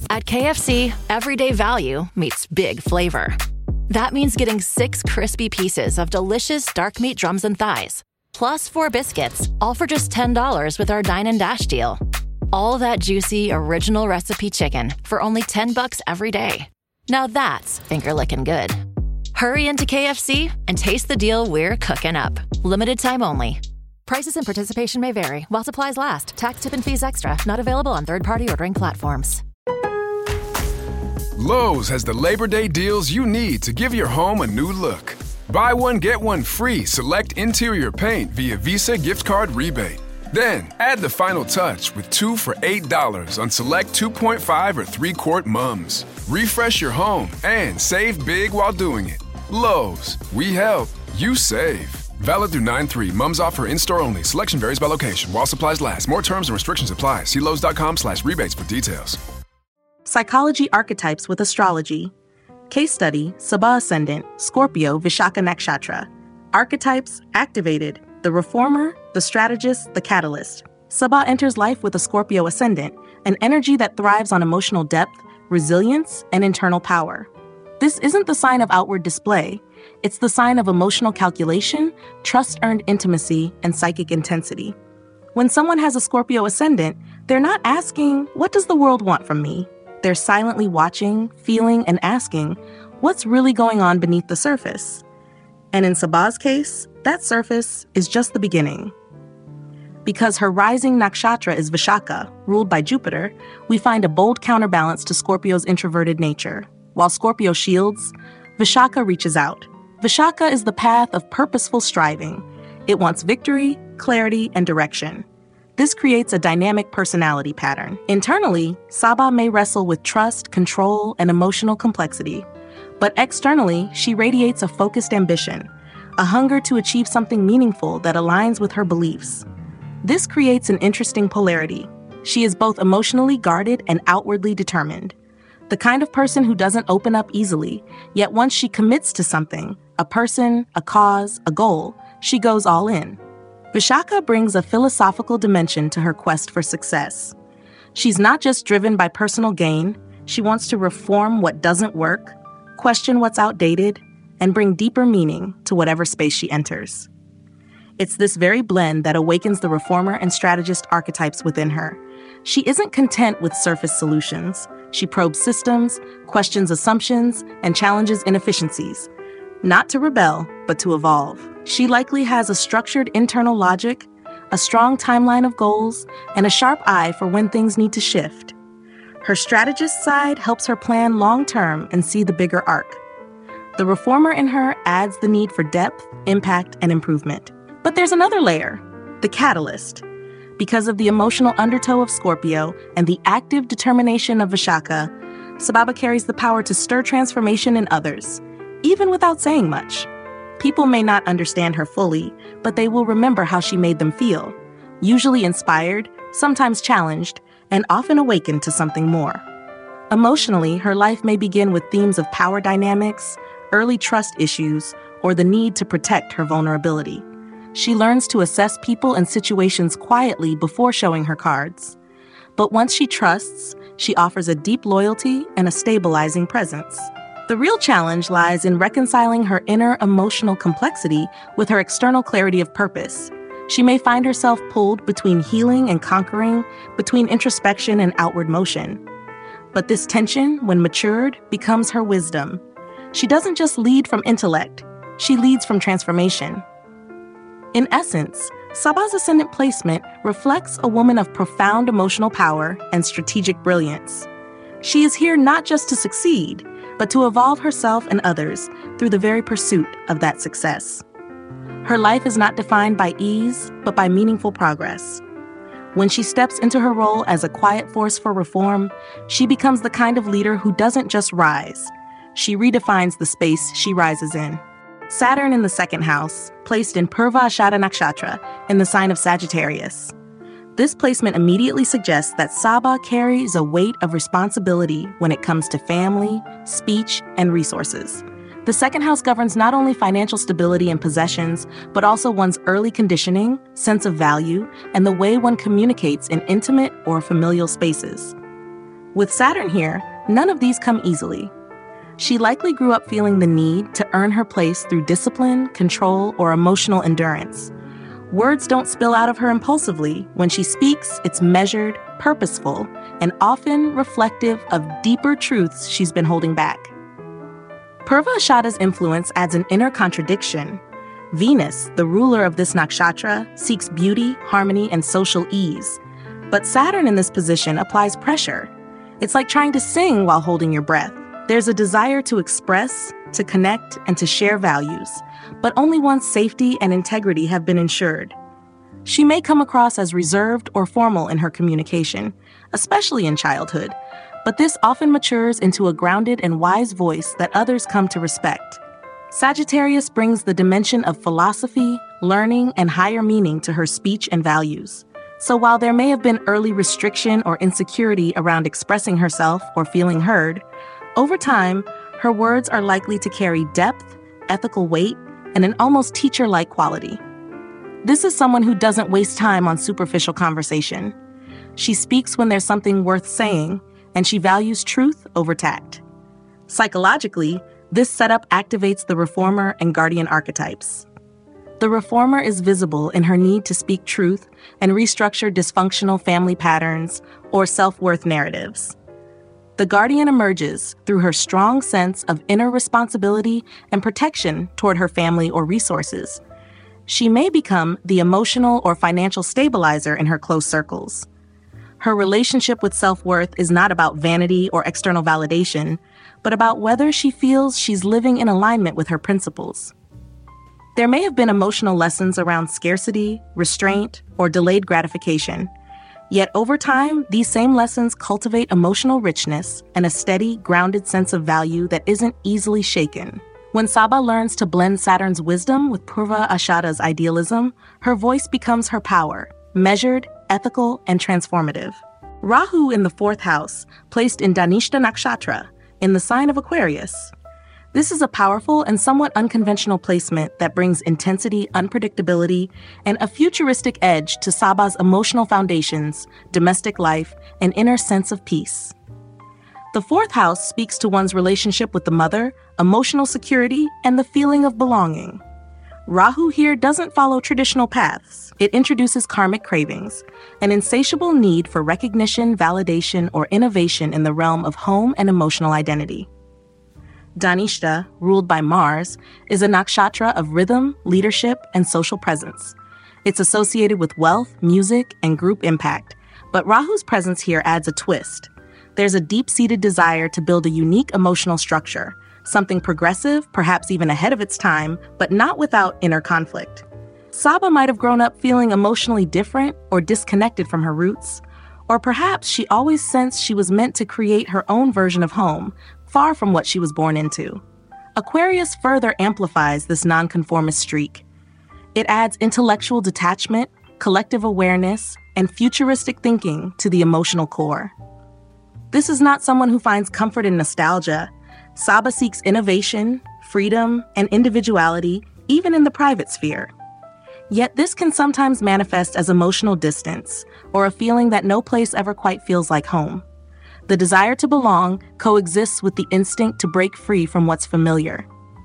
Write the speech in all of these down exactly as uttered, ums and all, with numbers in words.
At K F C, everyday value meets big flavor. That means getting six crispy pieces of delicious dark meat drums and thighs, plus four biscuits, all for just ten dollars with our Dine and Dash deal. All that juicy, original recipe chicken for only ten bucks every day. Now that's finger-licking good. Hurry into K F C and taste the deal we're cooking up. Limited time only. Prices and participation may vary while supplies last. Tax, tip, and fees extra. Not available on third-party ordering platforms. Lowe's has the Labor Day deals you need to give your home a new look. Buy one, get one free select interior paint via Visa gift card rebate. Then, add the final touch with two for eight dollars on select two point five or three quart mums. Refresh your home and save big while doing it. Lowe's, we help, you save. Valid through nine three. Mums offer in-store only. Selection varies by location. While supplies last. More terms and restrictions apply. See Lowe's.com slash rebates for details. Psychology Archetypes with Astrology. Case study, Sabah Ascendant, Scorpio, Vishaka Nakshatra. Archetypes activated, the reformer, the strategist, the catalyst. Sabah enters life with a Scorpio ascendant, an energy that thrives on emotional depth, resilience, and internal power. This isn't the sign of outward display. It's the sign of emotional calculation, trust-earned intimacy, and psychic intensity. When someone has a Scorpio ascendant, they're not asking, what does the world want from me? They're silently watching, feeling, and asking, what's really going on beneath the surface? And in Sabah's case, that surface is just the beginning. Because her rising nakshatra is Vishaka, ruled by Jupiter, we find a bold counterbalance to Scorpio's introverted nature. While Scorpio shields, Vishaka reaches out. Vishaka is the path of purposeful striving. It wants victory, clarity, and direction. This creates a dynamic personality pattern. Internally, Sabah may wrestle with trust, control, and emotional complexity. But externally, she radiates a focused ambition, a hunger to achieve something meaningful that aligns with her beliefs. This creates an interesting polarity. She is both emotionally guarded and outwardly determined. The kind of person who doesn't open up easily, yet once she commits to something, a person, a cause, a goal, she goes all in. Vishaka brings a philosophical dimension to her quest for success. She's not just driven by personal gain, she wants to reform what doesn't work, question what's outdated, and bring deeper meaning to whatever space she enters. It's this very blend that awakens the reformer and strategist archetypes within her. She isn't content with surface solutions. She probes systems, questions assumptions, and challenges inefficiencies. Not to rebel, but to evolve. She likely has a structured internal logic, a strong timeline of goals, and a sharp eye for when things need to shift. Her strategist side helps her plan long-term and see the bigger arc. The reformer in her adds the need for depth, impact, and improvement. But there's another layer, the catalyst. Because of the emotional undertow of Scorpio and the active determination of Vishaka, Sababa carries the power to stir transformation in others, even without saying much. People may not understand her fully, but they will remember how she made them feel, usually inspired, sometimes challenged, and often awakened to something more. Emotionally, her life may begin with themes of power dynamics, early trust issues, or the need to protect her vulnerability. She learns to assess people and situations quietly before showing her cards. But once she trusts, she offers a deep loyalty and a stabilizing presence. The real challenge lies in reconciling her inner emotional complexity with her external clarity of purpose. She may find herself pulled between healing and conquering, between introspection and outward motion. But this tension, when matured, becomes her wisdom. She doesn't just lead from intellect, she leads from transformation. In essence, Sabah's ascendant placement reflects a woman of profound emotional power and strategic brilliance. She is here not just to succeed, but to evolve herself and others through the very pursuit of that success. Her life is not defined by ease, but by meaningful progress. When she steps into her role as a quiet force for reform, she becomes the kind of leader who doesn't just rise. She redefines the space she rises in. Saturn in the second house, placed in Purva Ashada Nakshatra in the sign of Sagittarius. This placement immediately suggests that Sabah carries a weight of responsibility when it comes to family, speech, and resources. The second house governs not only financial stability and possessions, but also one's early conditioning, sense of value, and the way one communicates in intimate or familial spaces. With Saturn here, none of these come easily. She likely grew up feeling the need to earn her place through discipline, control, or emotional endurance. Words don't spill out of her impulsively. When she speaks, it's measured, purposeful, and often reflective of deeper truths she's been holding back. Purva Ashada's influence adds an inner contradiction. Venus, the ruler of this nakshatra, seeks beauty, harmony, and social ease. But Saturn in this position applies pressure. It's like trying to sing while holding your breath. There's a desire to express, to connect, and to share values, but only once safety and integrity have been ensured. She may come across as reserved or formal in her communication, especially in childhood, but this often matures into a grounded and wise voice that others come to respect. Sagittarius brings the dimension of philosophy, learning, and higher meaning to her speech and values. So while there may have been early restriction or insecurity around expressing herself or feeling heard, over time, her words are likely to carry depth, ethical weight, and an almost teacher-like quality. This is someone who doesn't waste time on superficial conversation. She speaks when there's something worth saying, and she values truth over tact. Psychologically, this setup activates the reformer and guardian archetypes. The reformer is visible in her need to speak truth and restructure dysfunctional family patterns or self-worth narratives. The guardian emerges through her strong sense of inner responsibility and protection toward her family or resources. She may become the emotional or financial stabilizer in her close circles. Her relationship with self-worth is not about vanity or external validation, but about whether she feels she's living in alignment with her principles. There may have been emotional lessons around scarcity, restraint, or delayed gratification. Yet over time, these same lessons cultivate emotional richness and a steady, grounded sense of value that isn't easily shaken. When Sabah learns to blend Saturn's wisdom with Purva Ashada's idealism, her voice becomes her power, measured, ethical, and transformative. Rahu in the fourth house, placed in Dhanishta Nakshatra, in the sign of Aquarius. This is a powerful and somewhat unconventional placement that brings intensity, unpredictability, and a futuristic edge to Sabah's emotional foundations, domestic life, and inner sense of peace. The fourth house speaks to one's relationship with the mother, emotional security, and the feeling of belonging. Rahu here doesn't follow traditional paths. It introduces karmic cravings, an insatiable need for recognition, validation, or innovation in the realm of home and emotional identity. Dhanishta, ruled by Mars, is a nakshatra of rhythm, leadership, and social presence. It's associated with wealth, music, and group impact, but Rahu's presence here adds a twist. There's a deep-seated desire to build a unique emotional structure, something progressive, perhaps even ahead of its time, but not without inner conflict. Sabah might have grown up feeling emotionally different or disconnected from her roots, or perhaps she always sensed she was meant to create her own version of home, far from what she was born into. Aquarius further amplifies this nonconformist streak. It adds intellectual detachment, collective awareness, and futuristic thinking to the emotional core. This is not someone who finds comfort in nostalgia. Sabah seeks innovation, freedom, and individuality, even in the private sphere. Yet this can sometimes manifest as emotional distance, or a feeling that no place ever quite feels like home. The desire to belong coexists with the instinct to break free from what's familiar.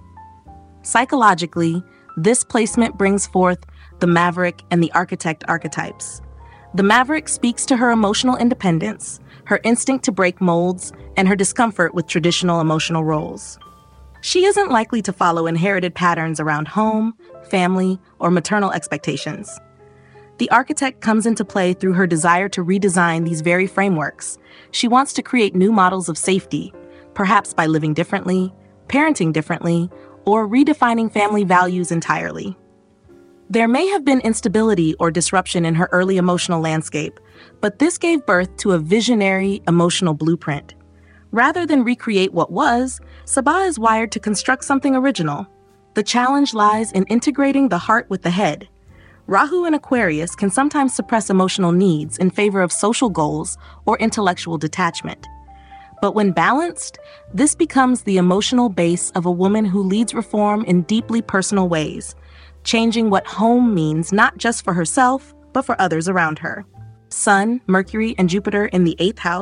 Psychologically, this placement brings forth the maverick and the architect archetypes. The maverick speaks to her emotional independence, her instinct to break molds, and her discomfort with traditional emotional roles. She isn't likely to follow inherited patterns around home, family, or maternal expectations. The architect comes into play through her desire to redesign these very frameworks. She wants to create new models of safety, perhaps by living differently, parenting differently, or redefining family values entirely. There may have been instability or disruption in her early emotional landscape, but this gave birth to a visionary emotional blueprint. Rather than recreate what was, Sabah is wired to construct something original. The challenge lies in integrating the heart with the head. Rahu in Aquarius can sometimes suppress emotional needs in favor of social goals or intellectual detachment. But when balanced, this becomes the emotional base of a woman who leads reform in deeply personal ways, changing what home means not just for herself, but for others around her. Sun, Mercury, and Jupiter in the eighth house,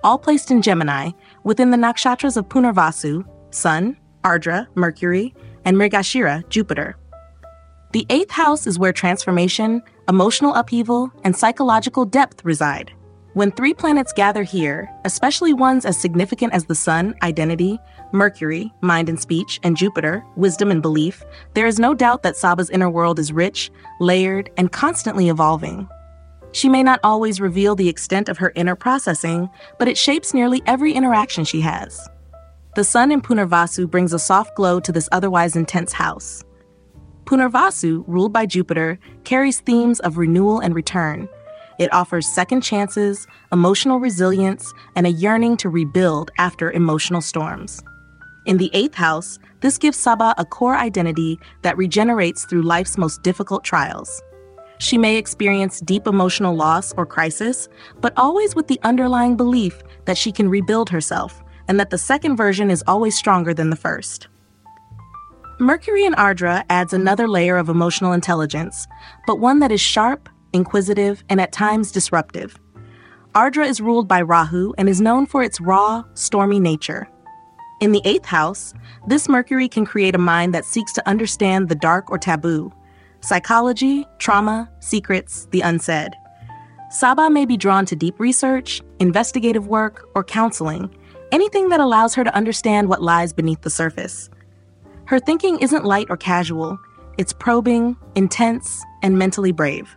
all placed in Gemini within the nakshatras of Punarvasu, Sun, Ardra, Mercury, and Mrigashira, Jupiter. The eighth house is where transformation, emotional upheaval, and psychological depth reside. When three planets gather here, especially ones as significant as the Sun, identity, Mercury, mind and speech, and Jupiter, wisdom and belief, there is no doubt that Saba's inner world is rich, layered, and constantly evolving. She may not always reveal the extent of her inner processing, but it shapes nearly every interaction she has. The Sun in Punarvasu brings a soft glow to this otherwise intense house. Punarvasu, ruled by Jupiter, carries themes of renewal and return. It offers second chances, emotional resilience, and a yearning to rebuild after emotional storms. In the eighth house, this gives Saba a core identity that regenerates through life's most difficult trials. She may experience deep emotional loss or crisis, but always with the underlying belief that she can rebuild herself and that the second version is always stronger than the first. Mercury in Ardra adds another layer of emotional intelligence, but one that is sharp, inquisitive, and at times disruptive. Ardra is ruled by Rahu and is known for its raw, stormy nature. In the eighth house, this Mercury can create a mind that seeks to understand the dark or taboo, psychology, trauma, secrets, the unsaid. Saba may be drawn to deep research, investigative work, or counseling, anything that allows her to understand what lies beneath the surface. Her thinking isn't light or casual, it's probing, intense, and mentally brave.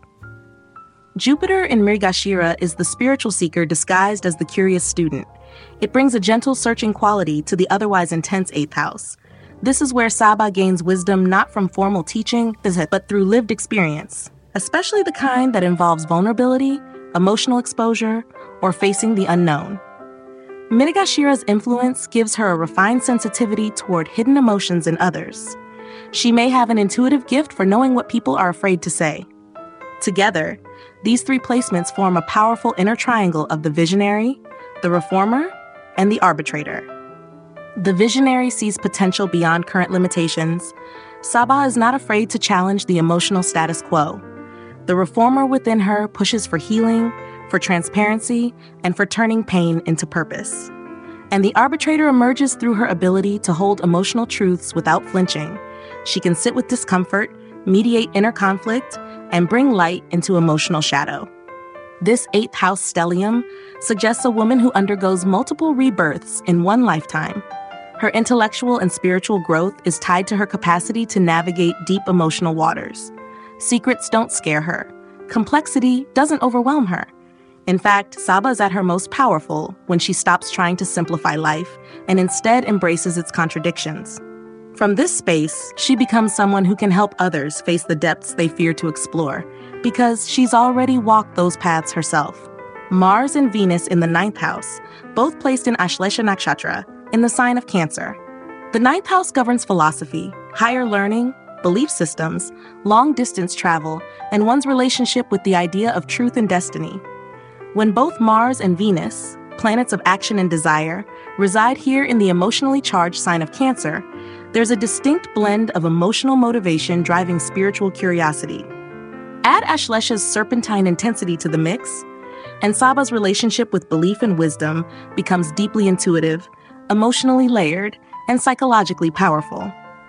Jupiter in Mrigashira is the spiritual seeker disguised as the curious student. It brings a gentle, searching quality to the otherwise intense eighth house. This is where Saba gains wisdom not from formal teaching, but through lived experience, especially the kind that involves vulnerability, emotional exposure, or facing the unknown. Mrigashira's influence gives her a refined sensitivity toward hidden emotions in others. She may have an intuitive gift for knowing what people are afraid to say. Together, these three placements form a powerful inner triangle of the visionary, the reformer, and the arbitrator. The visionary sees potential beyond current limitations. Saba is not afraid to challenge the emotional status quo. The reformer within her pushes for healing, for transparency, and for turning pain into purpose. And the arbitrator emerges through her ability to hold emotional truths without flinching. She can sit with discomfort, mediate inner conflict, and bring light into emotional shadow. This eighth house stellium suggests a woman who undergoes multiple rebirths in one lifetime. Her intellectual and spiritual growth is tied to her capacity to navigate deep emotional waters. Secrets don't scare her. Complexity doesn't overwhelm her. In fact, Saba is at her most powerful when she stops trying to simplify life and instead embraces its contradictions. From this space, she becomes someone who can help others face the depths they fear to explore, because she's already walked those paths herself. Mars and Venus in the ninth house, both placed in Ashlesha Nakshatra, in the sign of Cancer. The ninth house governs philosophy, higher learning, belief systems, long-distance travel, and one's relationship with the idea of truth and destiny. When both Mars and Venus, planets of action and desire, reside here in the emotionally charged sign of Cancer, there's a distinct blend of emotional motivation driving spiritual curiosity. Add Ashlesha's serpentine intensity to the mix, and Saba's relationship with belief and wisdom becomes deeply intuitive, emotionally layered, and psychologically powerful.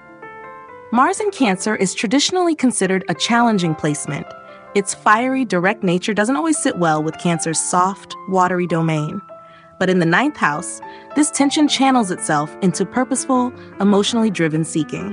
Mars in Cancer is traditionally considered a challenging placement. Its fiery, direct nature doesn't always sit well with Cancer's soft, watery domain. But in the ninth house, this tension channels itself into purposeful, emotionally driven seeking.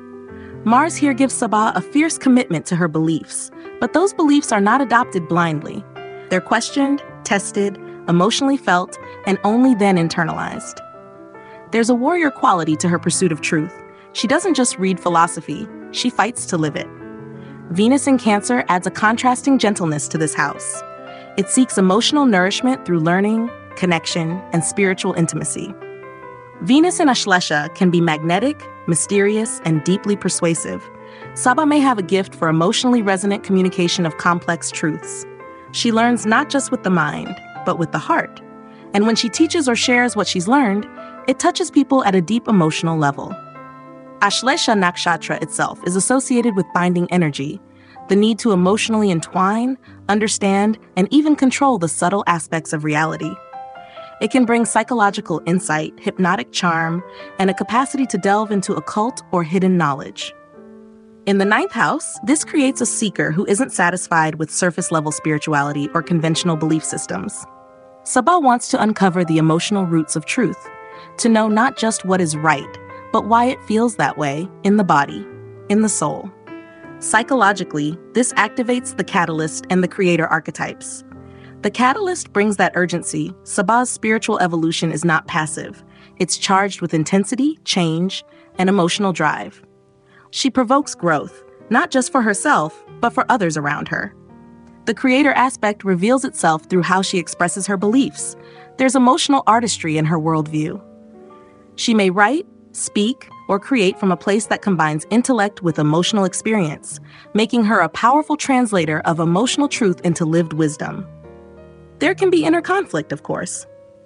Mars here gives Saba a fierce commitment to her beliefs, but those beliefs are not adopted blindly. They're questioned, tested, emotionally felt, and only then internalized. There's a warrior quality to her pursuit of truth. She doesn't just read philosophy, she fights to live it. Venus in Cancer adds a contrasting gentleness to this house. It seeks emotional nourishment through learning, connection, and spiritual intimacy. Venus in Ashlesha can be magnetic, mysterious, and deeply persuasive. Saba may have a gift for emotionally resonant communication of complex truths. She learns not just with the mind, but with the heart. And when she teaches or shares what she's learned, it touches people at a deep emotional level. Ashlesha Nakshatra itself is associated with binding energy, the need to emotionally entwine, understand, and even control the subtle aspects of reality. It can bring psychological insight, hypnotic charm, and a capacity to delve into occult or hidden knowledge. In the ninth house, this creates a seeker who isn't satisfied with surface-level spirituality or conventional belief systems. Sabah wants to uncover the emotional roots of truth, to know not just what is right, but why it feels that way in the body, in the soul. Psychologically, this activates the catalyst and the creator archetypes. The catalyst brings that urgency. Sabah's spiritual evolution is not passive. It's charged with intensity, change, and emotional drive. She provokes growth, not just for herself, but for others around her. The creator aspect reveals itself through how she expresses her beliefs. There's emotional artistry in her worldview. She may write, speak, or create from a place that combines intellect with emotional experience, making her a powerful translator of emotional truth into lived wisdom. There can be inner conflict, of course.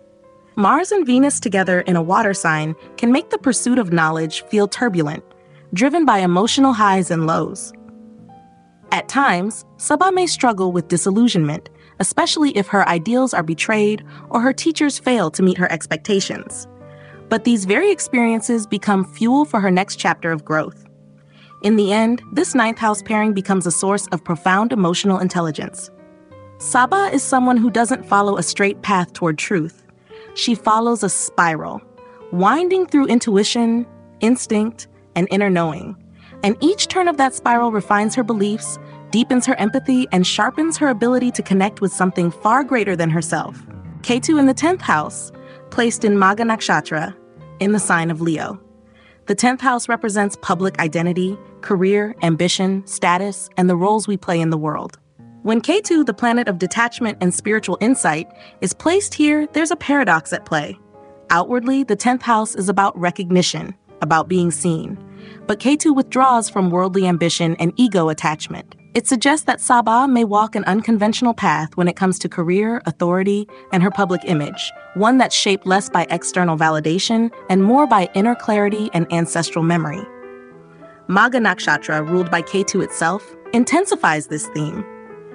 Mars and Venus together in a water sign can make the pursuit of knowledge feel turbulent, driven by emotional highs and lows. At times, Sabah may struggle with disillusionment, especially if her ideals are betrayed or her teachers fail to meet her expectations. But these very experiences become fuel for her next chapter of growth. In the end, this ninth house pairing becomes a source of profound emotional intelligence. Sabah is someone who doesn't follow a straight path toward truth. She follows a spiral, winding through intuition, instinct, and inner knowing. And each turn of that spiral refines her beliefs, deepens her empathy, and sharpens her ability to connect with something far greater than herself. Ketu in the tenth house, placed in Magha Nakshatra, in the sign of Leo. The tenth house represents public identity, career, ambition, status, and the roles we play in the world. When Ketu, the planet of detachment and spiritual insight, is placed here, there's a paradox at play. Outwardly, the tenth house is about recognition, about being seen. But Ketu withdraws from worldly ambition and ego attachment. It suggests that Sabah may walk an unconventional path when it comes to career, authority, and her public image, one that's shaped less by external validation and more by inner clarity and ancestral memory. Magha Nakshatra, ruled by Ketu itself, intensifies this theme.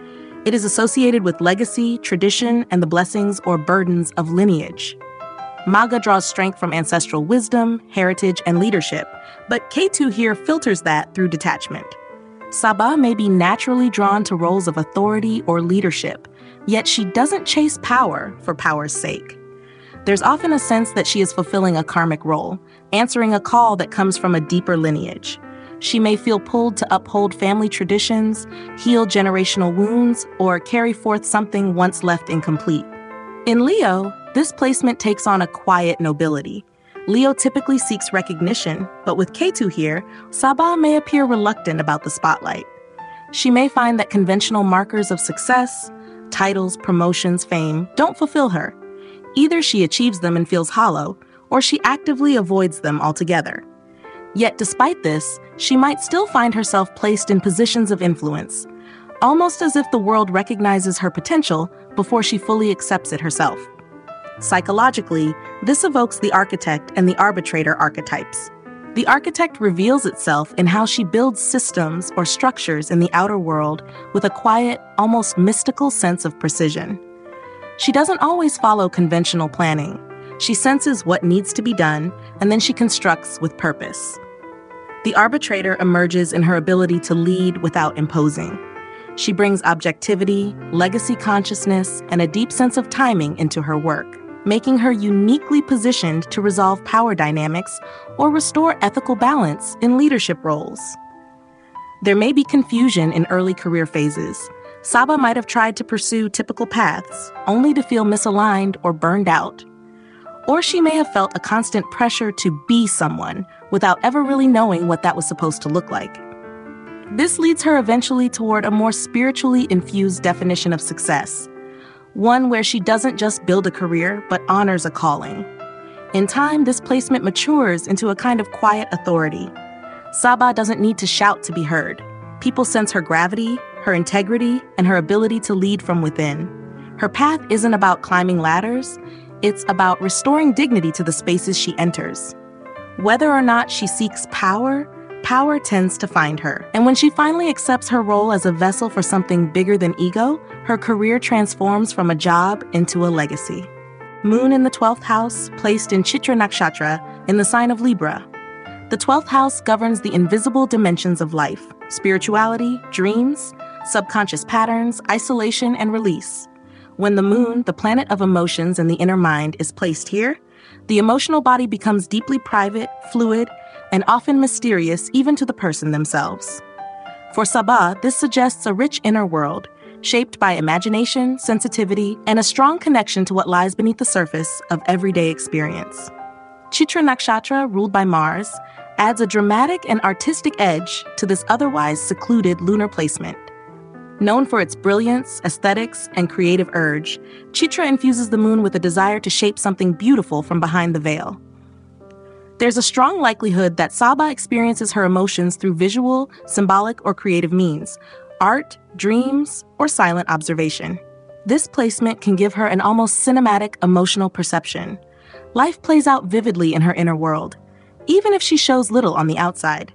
It is associated with legacy, tradition, and the blessings or burdens of lineage. Magha draws strength from ancestral wisdom, heritage, and leadership, but Ketu here filters that through detachment. Sabah may be naturally drawn to roles of authority or leadership, yet she doesn't chase power for power's sake. There's often a sense that she is fulfilling a karmic role, answering a call that comes from a deeper lineage. She may feel pulled to uphold family traditions, heal generational wounds, or carry forth something once left incomplete. In Leo, this placement takes on a quiet nobility. Leo typically seeks recognition, but with Ketu here, Sabah may appear reluctant about the spotlight. She may find that conventional markers of success, titles, promotions, fame, don't fulfill her. Either she achieves them and feels hollow, or she actively avoids them altogether. Yet despite this, she might still find herself placed in positions of influence, almost as if the world recognizes her potential before she fully accepts it herself. Psychologically, this evokes the architect and the arbitrator archetypes. The architect reveals itself in how she builds systems or structures in the outer world with a quiet, almost mystical sense of precision. She doesn't always follow conventional planning. She senses what needs to be done, and then she constructs with purpose. The arbitrator emerges in her ability to lead without imposing. She brings objectivity, legacy consciousness, and a deep sense of timing into her work, making her uniquely positioned to resolve power dynamics or restore ethical balance in leadership roles. There may be confusion in early career phases. Sabah might have tried to pursue typical paths, only to feel misaligned or burned out. Or she may have felt a constant pressure to be someone without ever really knowing what that was supposed to look like. This leads her eventually toward a more spiritually infused definition of success, one where she doesn't just build a career, but honors a calling. In time, this placement matures into a kind of quiet authority. Sabah doesn't need to shout to be heard. People sense her gravity, her integrity, and her ability to lead from within. Her path isn't about climbing ladders, it's about restoring dignity to the spaces she enters. Whether or not she seeks power, power tends to find her. And when she finally accepts her role as a vessel for something bigger than ego, her career transforms from a job into a legacy. Moon in the twelfth house, placed in Chitra Nakshatra in the sign of Libra. The twelfth house governs the invisible dimensions of life, spirituality, dreams, subconscious patterns, isolation, and release. When the moon, the planet of emotions and the inner mind, is placed here, the emotional body becomes deeply private, fluid, and often mysterious even to the person themselves. For Sabah, this suggests a rich inner world, shaped by imagination, sensitivity, and a strong connection to what lies beneath the surface of everyday experience. Chitra Nakshatra, ruled by Mars, adds a dramatic and artistic edge to this otherwise secluded lunar placement. Known for its brilliance, aesthetics, and creative urge, Chitra infuses the moon with a desire to shape something beautiful from behind the veil. There's a strong likelihood that Sabah experiences her emotions through visual, symbolic, or creative means, art, dreams, or silent observation. This placement can give her an almost cinematic emotional perception. Life plays out vividly in her inner world, even if she shows little on the outside.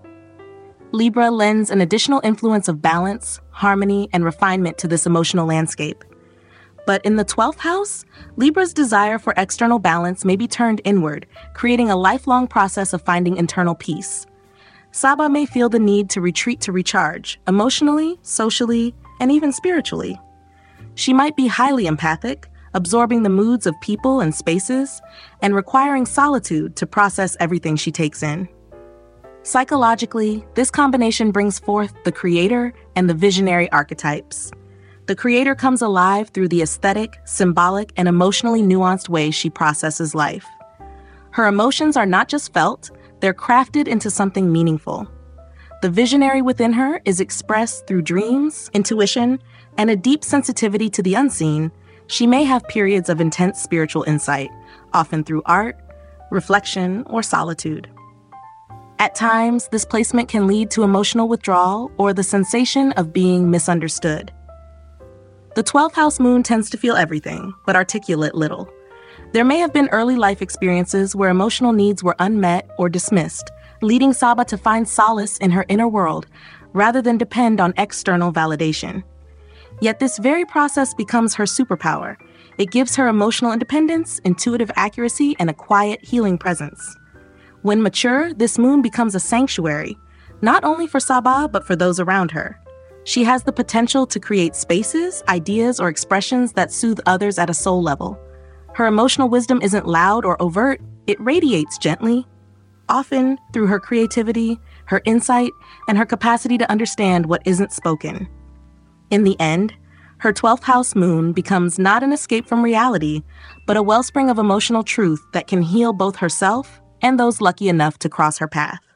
Libra lends an additional influence of balance, harmony, and refinement to this emotional landscape. But in the twelfth house, Libra's desire for external balance may be turned inward, creating a lifelong process of finding internal peace. Sabah may feel the need to retreat to recharge, emotionally, socially, and even spiritually. She might be highly empathic, absorbing the moods of people and spaces, and requiring solitude to process everything she takes in. Psychologically, this combination brings forth the creator and the visionary archetypes. The creator comes alive through the aesthetic, symbolic, and emotionally nuanced way she processes life. Her emotions are not just felt, they're crafted into something meaningful. The visionary within her is expressed through dreams, intuition, and a deep sensitivity to the unseen. She may have periods of intense spiritual insight, often through art, reflection, or solitude. At times, this placement can lead to emotional withdrawal or the sensation of being misunderstood. The twelfth house moon tends to feel everything, but articulate little. There may have been early life experiences where emotional needs were unmet or dismissed, leading Sabah to find solace in her inner world rather than depend on external validation. Yet this very process becomes her superpower. It gives her emotional independence, intuitive accuracy, and a quiet, healing presence. When mature, this moon becomes a sanctuary, not only for Sabah, but for those around her. She has the potential to create spaces, ideas, or expressions that soothe others at a soul level. Her emotional wisdom isn't loud or overt, it radiates gently, often through her creativity, her insight, and her capacity to understand what isn't spoken. In the end, her twelfth house moon becomes not an escape from reality, but a wellspring of emotional truth that can heal both herself and those lucky enough to cross her path.